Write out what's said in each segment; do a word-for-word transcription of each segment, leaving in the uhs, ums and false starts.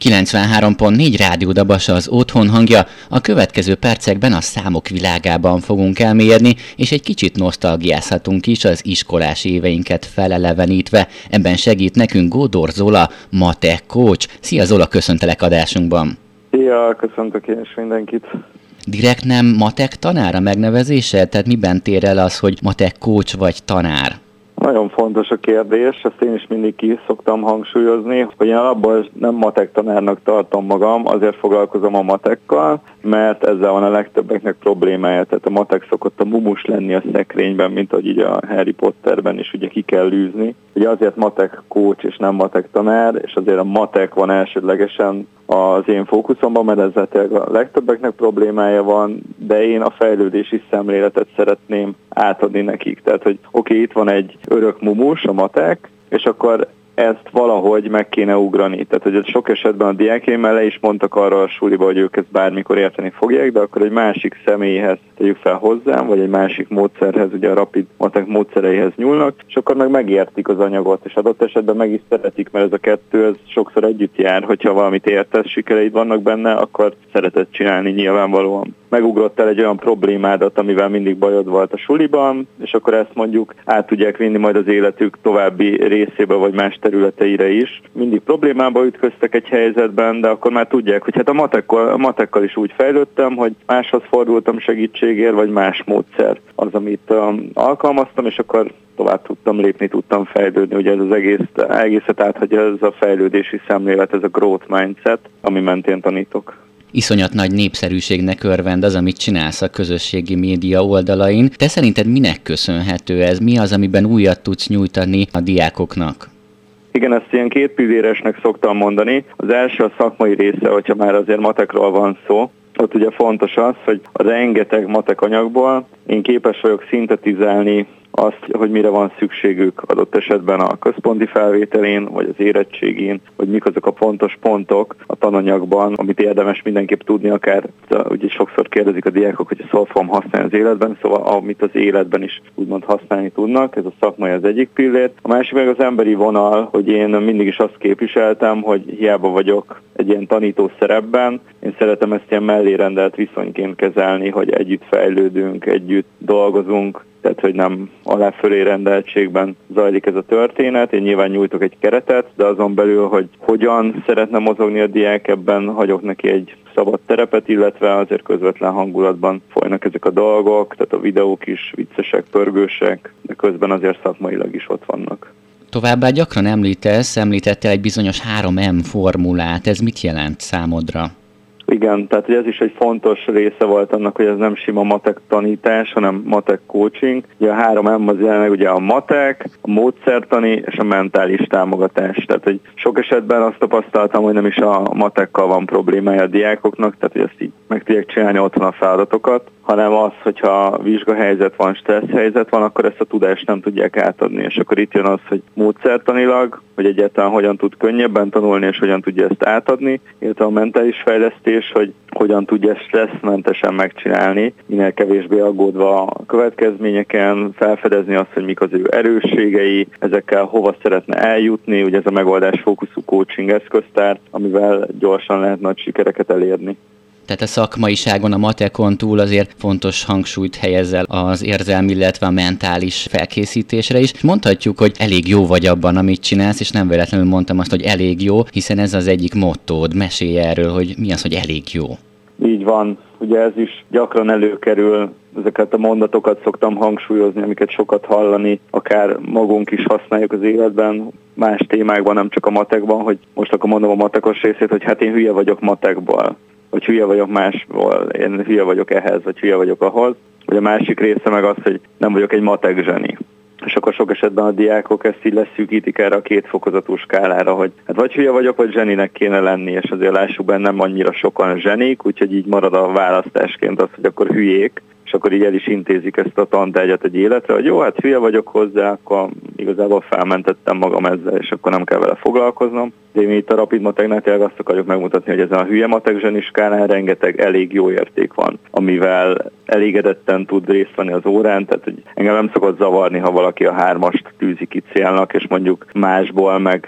kilencvenhárom pont négy Rádió Dabas az otthon hangja. A következő percekben a számok világában fogunk elmélyedni, és egy kicsit nosztalgiázhatunk is az iskolás éveinket felelevenítve. Ebben segít nekünk Gódor Zola, matek coach. Szia Zola, köszöntelek adásunkban. Szia, köszöntök én is mindenkit. Direkt nem matek tanár a megnevezése? Tehát miben tér el az, hogy matek coach vagy tanár? Nagyon fontos a kérdés, ezt én is mindig ki szoktam hangsúlyozni, hogy én alapból nem matek tanárnak tartom magam, azért foglalkozom a matekkal, mert ezzel van a legtöbbeknek problémája. Tehát a matek szokott a mumus lenni a szekrényben, mint ahogy így a Harry Potterben is ugye ki kell űzni. Ugye azért matek coach és nem matek tanár, és azért a matek van elsődlegesen az én fókuszomban, mert ezzel a legtöbbeknek problémája van, de én a fejlődési szemléletet szeretném átadni nekik. Tehát, hogy oké, okay, itt van egy örök mumus, a matek, és akkor ezt valahogy meg kéne ugrani. Tehát, hogy sok esetben a diákjaim le is mondtak arra a suliba, hogy ők ezt bármikor érteni fogják, de akkor egy másik személyhez tegyük fel hozzám, vagy egy másik módszerhez, ugye a rapid matek módszereihez nyúlnak, és akkor meg megértik az anyagot, és adott esetben meg is szeretik, mert ez a kettő ez sokszor együtt jár, hogyha valamit értesz, sikereid vannak benne, akkor szereted csinálni nyilvánvalóan. Megugrottál egy olyan problémádat, amivel mindig bajod volt a suliban, és akkor ezt mondjuk át tudják vinni majd az életük további részébe, vagy más területeire is. Mindig problémába ütköztek egy helyzetben, de akkor már tudják, hogy hát a matekkal, a matekkal is úgy fejlődtem, hogy máshoz fordultam segítségért, vagy más módszer az, amit um, alkalmaztam, és akkor tovább tudtam lépni, tudtam fejlődni. Ugye ez az egész, egészet áthagyja ez a fejlődési szemlélet, ez a growth mindset, ami mentén tanítok. Iszonyat nagy népszerűségnek örvend az, amit csinálsz a közösségi média oldalain. Te szerinted minek köszönhető ez? Mi az, amiben újat tudsz nyújtani a diákoknak? Igen, ezt ilyen két pilléresnek szoktam mondani. Az első a szakmai része, hogyha már azért matekról van szó. Ott ugye fontos az, hogy a rengeteg matek anyagból én képes vagyok szintetizálni azt, hogy mire van szükségük adott esetben a központi felvételén, vagy az érettségén, hogy mik azok a fontos pontok a tananyagban, amit érdemes mindenképp tudni, akár ugye sokszor kérdezik a diákok, hogy ezt fogom használni az életben, szóval amit az életben is úgymond használni tudnak, ez a szakmai az egyik pillér. A másik meg az emberi vonal, hogy én mindig is azt képviseltem, hogy hiába vagyok egy ilyen tanító szerepben, én szeretem ezt ilyen mellérendelt viszonyként kezelni, hogy együtt fejlődünk, együtt dolgozunk, tehát, hogy nem alá-fölé rendeltségben zajlik ez a történet. Én nyilván nyújtok egy keretet, de azon belül, hogy hogyan szeretne mozogni a diák, ebben hagyok neki egy szabad terepet, illetve azért közvetlen hangulatban folynak ezek a dolgok, tehát a videók is viccesek, pörgősek, de közben azért szakmailag is ott vannak. Továbbá gyakran említesz, említettél egy bizonyos három M formulát. Ez mit jelent számodra? Igen, tehát ez is egy fontos része volt annak, hogy ez nem sima matek tanítás, hanem matek coaching. Ugye a három M az jelenleg ugye a matek, a módszertani és a mentális támogatás. Tehát, hogy sok esetben azt tapasztaltam, hogy nem is a matekkal van problémája a diákoknak, tehát hogy ezt így meg tudják csinálni otthon a feladatokat, hanem az, hogyha vizsgahelyzet van, stressz helyzet van, akkor ezt a tudást nem tudják átadni. És akkor itt jön az, hogy módszertanilag, hogy egyáltalán hogyan tud könnyebben tanulni, és hogyan tudja ezt átadni, illetve a mentális fejlesztés, hogy hogyan tudja stresszmentesen megcsinálni, minél kevésbé aggódva a következményeken, felfedezni azt, hogy mik az ő erősségei, ezekkel hova szeretne eljutni, ugye ez a megoldásfókuszú coaching eszköztár, amivel gyorsan lehet nagy sikereket elérni. Tehát a szakmaiságon, a matekon túl azért fontos hangsúlyt helyezel az érzelmi, illetve a mentális felkészítésre is. Mondhatjuk, hogy elég jó vagy abban, amit csinálsz, és nem véletlenül mondtam azt, hogy elég jó, hiszen ez az egyik mottód. Mesélj erről, hogy mi az, hogy elég jó. Így van. Ugye ez is gyakran előkerül, ezeket a mondatokat szoktam hangsúlyozni, amiket sokat hallani, akár magunk is használjuk az életben, más témákban, nem csak a matekban, hogy most akkor mondom a matekos részét, hogy hát én hülye vagyok matekból, vagy hülye vagyok másból, én hülye vagyok ehhez, vagy hülye vagyok ahhoz. Vagy a másik része meg az, hogy nem vagyok egy matek zseni. És akkor sok esetben a diákok ezt így leszűkítik erre a két fokozatú skálára, hogy hát vagy hülye vagyok, vagy zseninek kéne lenni, és azért lássuk benne nem annyira sokan zsenik, úgyhogy így marad a választásként az, hogy akkor hülyék, és akkor így el is intézik ezt a tantárgyat egy életre, hogy jó, hát hülye vagyok hozzá, akkor igazából felmentettem magam ezzel, és akkor nem kell vele foglalkoznom. De mi itt a Rapid Mateknál tényleg azt akarjuk megmutatni, hogy ezen a hülye matek zseni skálán rengeteg elég jó érték van, amivel elégedetten tud részt venni az órán, tehát hogy engem nem szokott zavarni, ha valaki a hármast tűzi ki célnak, és mondjuk másból meg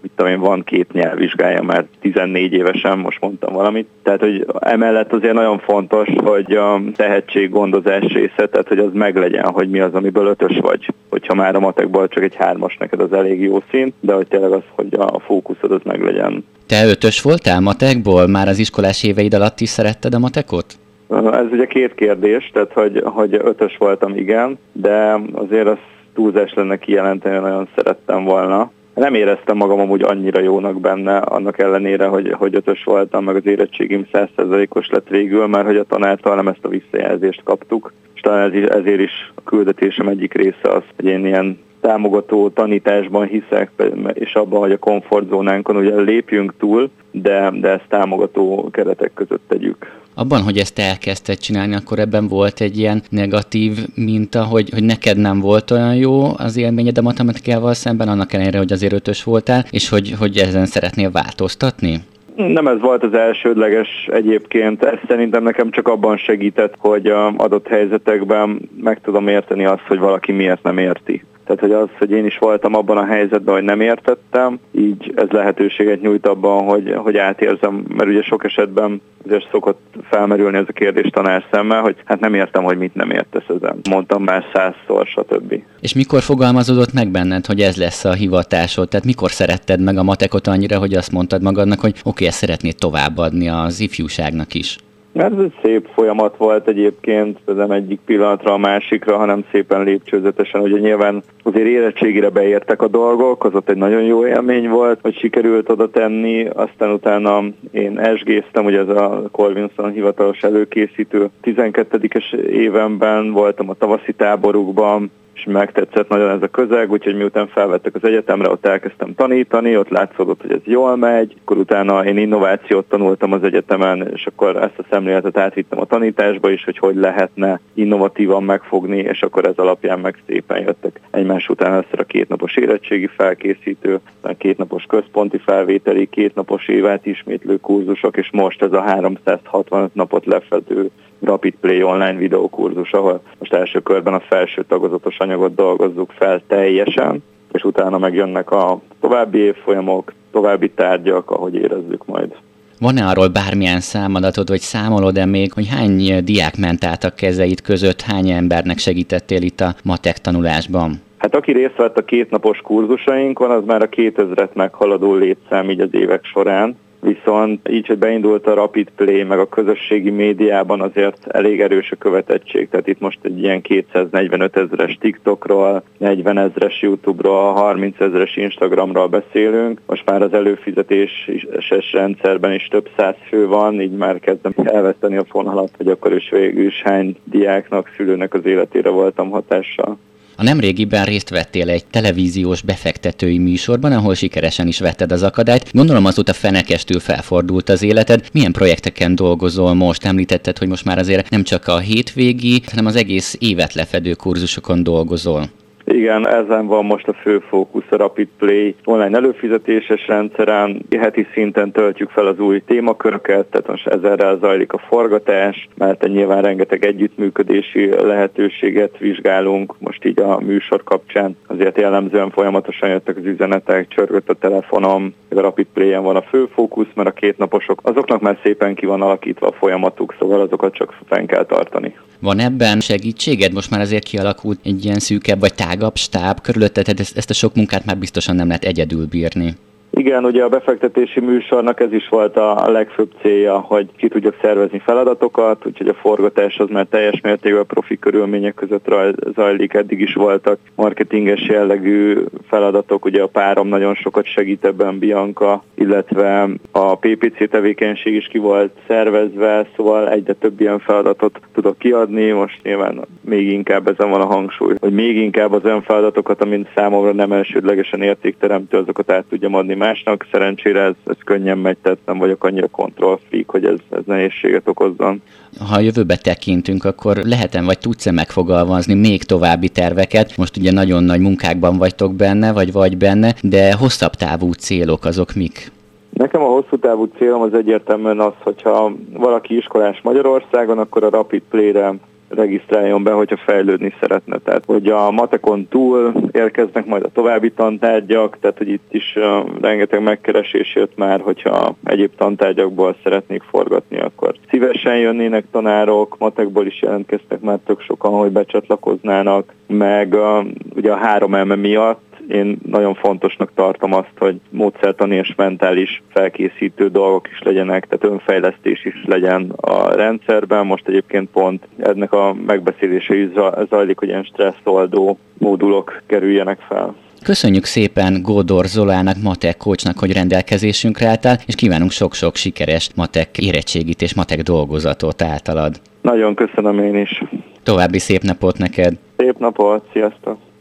mit tudom én, van két nyelvvizsgája, mert tizennégy évesen, most mondtam valamit. Tehát, hogy emellett azért nagyon fontos, hogy a tehetséggondozás része, tehát, hogy az meglegyen, hogy mi az, amiből ötös vagy. Hogyha már a matekból csak egy hármas, neked az elég jó szint, de hogy tényleg az, hogy a fókuszod az meglegyen. Te ötös voltál matekból? Már az iskolás éveid alatt is szeretted a matekot? Ez ugye két kérdés, tehát hogy, hogy ötös voltam, igen, de azért az túlzás lenne kijelenteni, nagyon szerettem volna. Nem éreztem magam amúgy annyira jónak benne, annak ellenére, hogy, hogy ötös voltam, meg az érettségim száz százalékos lett végül, mert hogy a tanártól nem ezt a visszajelzést kaptuk. És talán ezért is a küldetésem egyik része az, hogy én ilyen támogató tanításban hiszek, és abban, hogy a komfortzónánkon ugye lépjünk túl, de, de ezt támogató keretek között tegyük. Abban, hogy ezt elkezdted csinálni, akkor ebben volt egy ilyen negatív minta, hogy, hogy neked nem volt olyan jó az élményed a matematikával szemben, annak ellenére, hogy azért ötös voltál, és hogy, hogy ezen szeretnél változtatni? Nem ez volt az elsődleges egyébként, ez szerintem nekem csak abban segített, hogy adott helyzetekben meg tudom érteni azt, hogy valaki miért nem érti. Tehát, hogy az, hogy én is voltam abban a helyzetben, hogy nem értettem, így ez lehetőséget nyújt abban, hogy, hogy átérzem, mert ugye sok esetben azért szokott felmerülni ez a kérdés tanár szemmel, hogy hát nem értem, hogy mit nem értesz ezen. Mondtam már százszor, stb. És mikor fogalmazódott meg benned, hogy ez lesz a hivatásod? Tehát mikor szeretted meg a matekot annyira, hogy azt mondtad magadnak, hogy oké, okay, ezt szeretnéd továbbadni az ifjúságnak is? Ez egy szép folyamat volt egyébként, nem egyik pillanatra a másikra, hanem szépen lépcsőzetesen. Ugye nyilván azért érettségire beértek a dolgok, az ott egy nagyon jó élmény volt, hogy sikerült oda tenni, aztán utána én esgéztem, ugye ez a Colvinson hivatalos előkészítő tizenkettedikes évemben voltam a tavaszi táborukban, és megtetszett nagyon ez a közeg, úgyhogy miután felvettek az egyetemre, ott elkezdtem tanítani, ott látszódott, hogy ez jól megy, akkor utána én innovációt tanultam az egyetemen, és akkor ezt a szemléletet átvittem a tanításba is, hogy hogy lehetne innovatívan megfogni, és akkor ez alapján meg szépen jöttek egymás után először a kétnapos érettségi felkészítő, a kétnapos központi felvételi, kétnapos évát ismétlő kurzusok, és most ez a háromszázhatvanöt napot lefedő Rapid Play online videókurzus, ahol most első körben a felső tagozatos anyagot dolgozzuk fel teljesen, és utána megjönnek a további évfolyamok, további tárgyak, ahogy érezzük majd. Van-e arról bármilyen számadatod, vagy számolod-e még, hogy hány diák ment át a kezeid között, hány embernek segítettél itt a matek tanulásban? Hát aki részt vett a kétnapos kurzusainkon, az már a kétezret meghaladó létszám így az évek során. Viszont így, hogy beindult a Rapid Play, meg a közösségi médiában azért elég erős a követettség. Tehát itt most egy ilyen kétszáznegyvenöt ezres TikTokról, negyven ezres YouTube-ról, harminc ezres Instagramról beszélünk. Most már az előfizetéses rendszerben is több száz fő van, így már kezdem elveszteni a fonalat, hogy akkor is végül is hány diáknak, szülőnek az életére voltam hatással. A nemrégiben részt vettél egy televíziós befektetői műsorban, ahol sikeresen is vetted az akadályt. Gondolom azóta fenekestül felfordult az életed. Milyen projekteken dolgozol most? Említetted, hogy most már azért nem csak a hétvégi, hanem az egész évet lefedő kurzusokon dolgozol. Igen, ezen van most a fő fókusz a Rapid Play online előfizetéses rendszeren. Heti szinten töltjük fel az új témaköröket, tehát most ezerrel zajlik a forgatás, mert nyilván rengeteg együttműködési lehetőséget vizsgálunk. Most így a műsor kapcsán azért jellemzően folyamatosan jöttek az üzenetek, csörgött a telefonom, a Rapid Play-en van a fő fókusz, mert a kétnaposok azoknak már szépen ki van alakítva a folyamatuk, szóval azokat csak fenn kell tartani. Van ebben segítséged? Most már azért kialakult egy ilyen szűkebb vagy tágabb stáb körülötted, tehát ezt a sok munkát már biztosan nem lehet egyedül bírni. Igen, ugye a befektetési műsornak ez is volt a legfőbb célja, hogy ki tudjak szervezni feladatokat, úgyhogy a forgatás az már teljes mértékben profi körülmények között zajlik, eddig is voltak marketinges jellegű feladatok, ugye a párom nagyon sokat segít ebben, Bianca, illetve a pé pé cé tevékenység is ki volt szervezve, szóval egyre több ilyen feladatot tudok kiadni, most nyilván még inkább ezen van a hangsúly, hogy még inkább az olyan feladatokat, amint számomra nem elsődlegesen értékteremtő, azokat át tudjam adni másnak. Szerencsére ez, ez könnyen megy, tehát nem vagyok annyira kontrollfreak, hogy ez, ez nehézséget okozzon. Ha a jövőbe tekintünk, akkor lehet-e vagy tudsz-e megfogalmazni még további terveket? Most ugye nagyon nagy munkákban vagytok benne, vagy vagy benne, de hosszabb távú célok azok mik? Nekem a hosszú távú célom az egyértelműen az, hogyha valaki iskolás Magyarországon, akkor a Rapid Play-re regisztráljon be, hogyha fejlődni szeretne. Tehát, hogy a matekon túl érkeznek majd a további tantárgyak, tehát, hogy itt is uh, rengeteg megkeresés jött már, hogyha egyéb tantárgyakból szeretnék forgatni, akkor szívesen jönnének tanárok, matekból is jelentkeztek már tök sokan, hogy becsatlakoznának, meg uh, ugye a három elme miatt én nagyon fontosnak tartom azt, hogy módszertani és mentális felkészítő dolgok is legyenek, tehát önfejlesztés is legyen a rendszerben. Most egyébként pont ennek a megbeszélése is zajlik, hogy ilyen stresszoldó módulok kerüljenek fel. Köszönjük szépen Gódor Zolának, matek coachnak, hogy rendelkezésünkre álltál, és kívánunk sok-sok sikeres matek érettségit és matek dolgozatot általad. Nagyon köszönöm én is. További szép napot neked! Szép napot, sziasztok!